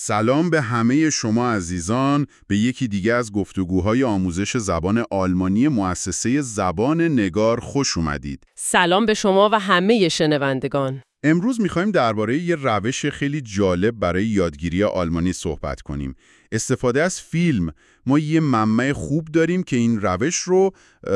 سلام به همه شما عزیزان، به یکی دیگه از گفتگوهای آموزش زبان آلمانی مؤسسه زبان نگار خوش اومدید. سلام به شما و همه شنوندگان. امروز می‌خوایم درباره یه روش خیلی جالب برای یادگیری آلمانی صحبت کنیم. استفاده از فیلم. ما یه منبع خوب داریم که این روش رو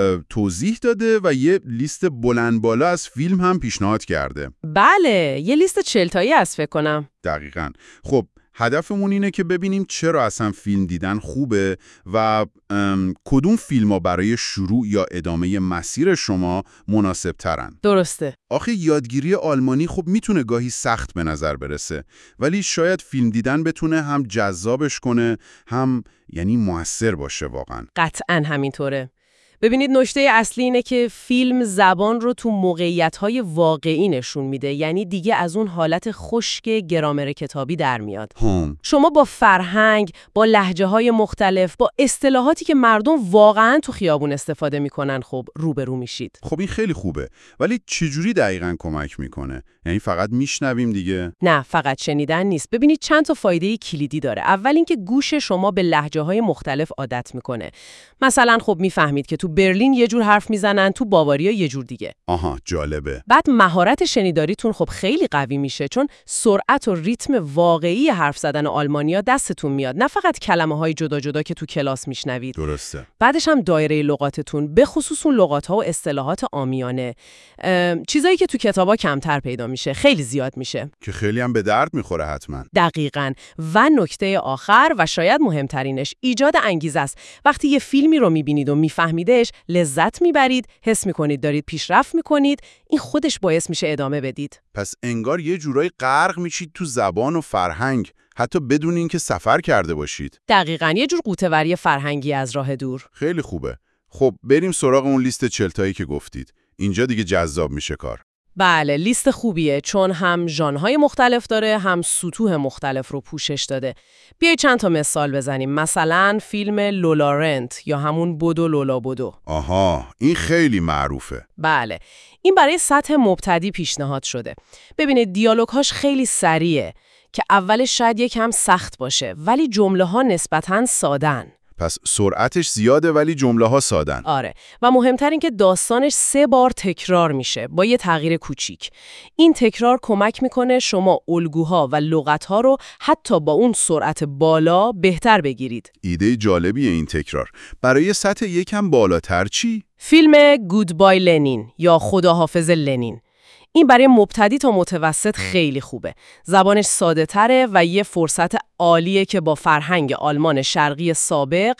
توضیح داده و یه لیست بلند بالا از فیلم هم پیشنهاد کرده. بله، یه لیست 40 تایی هست فکر کنم. دقیقاً. خب هدفمون اینه که ببینیم چرا اصلا فیلم دیدن خوبه و کدوم فیلم‌ها برای شروع یا ادامه مسیر شما مناسب ترن. درسته. آخه یادگیری آلمانی خب میتونه گاهی سخت به نظر برسه، ولی شاید فیلم دیدن بتونه هم جذابش کنه، هم یعنی موثر باشه واقعا. قطعاً همینطوره. ببینید نکته اصلی اینه که فیلم زبان رو تو موقعیت‌های واقعی نشون میده، یعنی دیگه از اون حالت خشک گرامر کتابی در میاد. شما با فرهنگ، با لهجه‌های مختلف، با اصطلاحاتی که مردم واقعاً تو خیابون استفاده میکنن خب روبرو میشید. خب این خیلی خوبه، ولی چجوری دقیقاً کمک میکنه؟ یعنی فقط میشنویم دیگه؟ نه، فقط شنیدن نیست. ببینید چند تا فایده کلیدی داره. اول اینکه گوش شما به لهجه‌های مختلف عادت میکنه. مثلا خب میفهمید که تو برلین یه جور حرف میزنن، تو باواریا یه جور دیگه. آها، جالبه. بعد مهارت شنیداریتون خب خیلی قوی میشه، چون سرعت و ریتم واقعی حرف زدن آلمانیا دستتون میاد، نه فقط کلمه‌های جدا جدا که تو کلاس میشنوید. درسته. بعدش هم دایره لغاتتون، به خصوص اون لغات‌ها و اصطلاحات عامیانه، چیزایی که تو کتابا کمتر پیدا میشه، خیلی زیاد میشه. که خیلی هم به درد میخوره حتما. دقیقاً. و نکته آخر و شاید مهمترینش، ایجاد انگیزه است. وقتی یه فیلمی رو میبینید و میفهمیدش، لذت میبرید، حس میکنید دارید پیشرفت میکنید، این خودش باعث میشه ادامه بدید. پس انگار یه جورایی غرق میشید تو زبان و فرهنگ، حتی بدون اینکه سفر کرده باشید. دقیقاً، یه جور غوطه‌وری فرهنگی از راه دور. خیلی خوبه. خب بریم سراغ اون لیست 40 تایی که گفتید. اینجا دیگه جذاب میشه کار. بله، لیست خوبیه، چون هم ژانرهای مختلف داره، هم سطوح مختلف رو پوشش داده. بیایید چند تا مثال بزنیم. مثلا فیلم لولارنت یا همون بدو لولا بدو. آها، این خیلی معروفه. بله، این برای سطح مبتدی پیشنهاد شده. ببینید دیالوگ‌هاش خیلی سریعه که اولش شاید یکم سخت باشه، ولی جمله‌ها نسبتاً سادن. پس سرعتش زیاده ولی جمله‌ها سادن. آره، و مهمتر این که داستانش 3 بار تکرار میشه با یه تغییر کوچیک. این تکرار کمک میکنه شما الگوها و لغت‌ها رو حتی با اون سرعت بالا بهتر بگیرید. ایده جالبیه این تکرار. برای سطح یکم بالاتر چی؟ فیلم گودبای لنین یا خداحافظ لنین. این برای مبتدی تا متوسط خیلی خوبه. زبانش ساده تره و یه فرصت عالیه که با فرهنگ آلمان شرقی سابق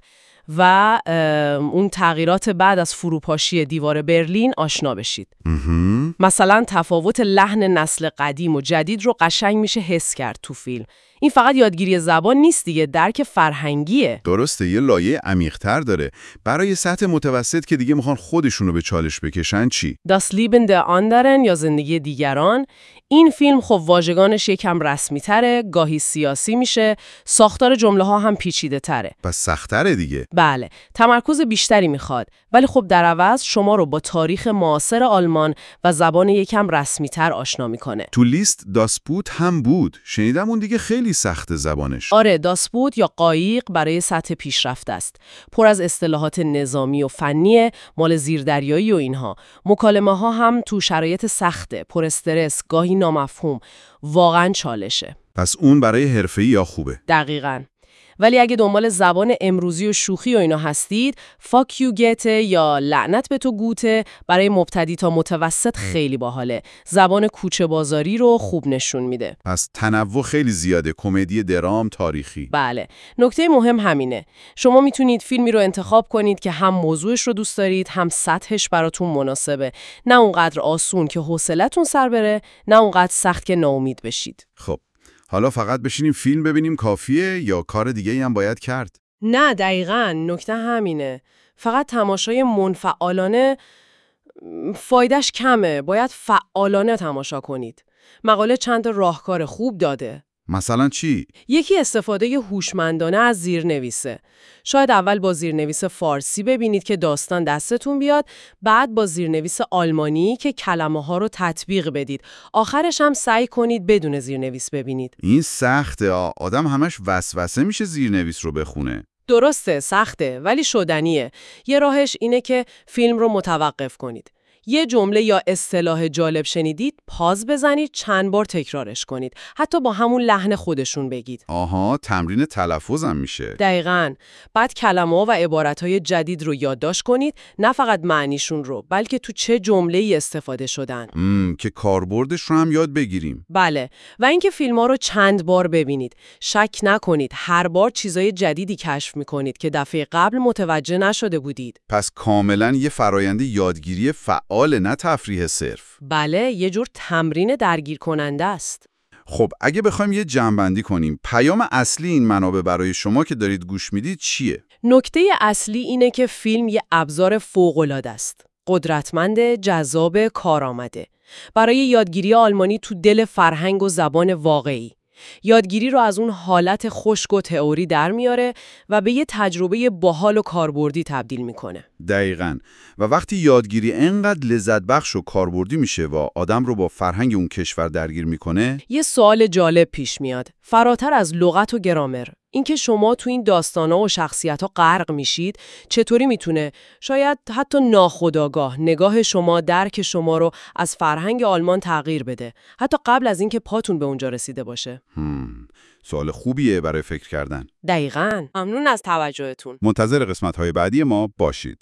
و اون تغییرات بعد از فروپاشی دیوار برلین آشنا بشید. مثلا تفاوت لحن نسل قدیم و جدید رو قشنگ میشه حس کرد تو فیلم. این فقط یادگیری زبان نیست دیگه، درک فرهنگیه. درسته، یه لایه عمیق‌تر داره. برای سطح متوسط که دیگه میخوان خودشونو به چالش بکشن چی؟ Das Leben der anderen یا زندگی دیگران. این فیلم خب واژگانش یکم رسمی تره، گاهی سیاسی میشه، ساختار جمله ها هم پیچیده تره. پس سخت‌تره دیگه. بله، تمرکز بیشتری میخواد، ولی خب در عوض شما رو با تاریخ معاصر آلمان و زبان یکم رسمی تر آشنا میکنه. تو لیست داسپوت هم بود. شنیدم اون دیگه خیلی سخت زبانش. آره، داسپوت یا قایق برای سطح پیشرفته است. پر از اصطلاحات نظامی و فنی، مال زیردریایی و اینها. مکالمه ها هم تو شرایط سخته، پر استرس، گاهی نامفهوم. واقعا چالشه. پس اون برای حرفه‌ای یا خوبه؟ دقیقاً. ولی اگه دنبال زبان امروزی و شوخی و اینا هستید، فاک یو گته یا لعنت به تو گوته برای مبتدی تا متوسط خیلی باحاله. زبان کوچه بازاری رو خوب نشون میده. پس تنوع خیلی زیاده، کمدی، درام، تاریخی. بله، نکته مهم همینه. شما میتونید فیلمی رو انتخاب کنید که هم موضوعش رو دوست دارید، هم سطحش براتون مناسبه. نه اونقدر آسون که حوصلتون سر بره، نه اونقدر سخت که ناامید بشید. خب حالا فقط بشینیم فیلم ببینیم کافیه یا کار دیگه‌ای هم باید کرد؟ نه، دقیقاً نکته همینه. فقط تماشای منفعالانه فایدهش کمه. باید فعالانه تماشا کنید. مقاله چند راهکار خوب داده. مثلا چی؟ یکی استفاده هوشمندانه از زیرنویسه. شاید اول با زیرنویس فارسی ببینید که داستان دستتون بیاد، بعد با زیرنویس آلمانی که کلمه‌ها رو تطبیق بدید. آخرش هم سعی کنید بدون زیرنویس ببینید. این سخته. آدم همش وسوسه میشه زیرنویس رو بخونه. درسته، سخته، ولی شدنیه. یه راهش اینه که فیلم رو متوقف کنید. یه جمله یا اصطلاح جالب شنیدید، پاز بزنید، چند بار تکرارش کنید. حتی با همون لحن خودشون بگید. آها، تمرین تلفظم میشه. دقیقاً. بعد کلمه‌ها و عبارت‌های جدید رو یادداشت کنید، نه فقط معنیشون رو، بلکه تو چه جمله‌ای استفاده شدن. که کاربردش رو هم یاد بگیریم. بله، و اینکه فیلم‌ها رو چند بار ببینید. شک نکنید، هر بار چیزای جدیدی کشف می‌کنید که دفعه قبل متوجه نشده بودید. پس کاملاً یه فرایند یادگیری فعال، نه تفریح صرف. بله، یه جور تمرین درگیر کننده است. خب اگه بخوایم یه جمع‌بندی کنیم، پیام اصلی این منابع برای شما که دارید گوش میدید چیه؟ نکته اصلی اینه که فیلم یه ابزار فوق‌العاده است. قدرتمند، جذاب، کارآمده. برای یادگیری آلمانی تو دل فرهنگ و زبان واقعی. یادگیری رو از اون حالت خشک و تئوری در میاره و به یه تجربه باحال و کاربردی تبدیل میکنه. دقیقاً. و وقتی یادگیری انقدر لذت بخش و کاربردی میشه و آدم رو با فرهنگ اون کشور درگیر میکنه، یه سوال جالب پیش میاد. فراتر از لغت و گرامر، اینکه شما تو این داستانا و شخصیت‌ها غرق میشید، چطوری میتونه شاید حتی ناخودآگاه نگاه شما، درک شما رو از فرهنگ آلمان تغییر بده، حتی قبل از اینکه پاتون به اونجا رسیده باشه؟ سوال خوبیه برای فکر کردن. دقیقاً. ممنون از توجهتون. منتظر قسمت‌های بعدی ما باشید.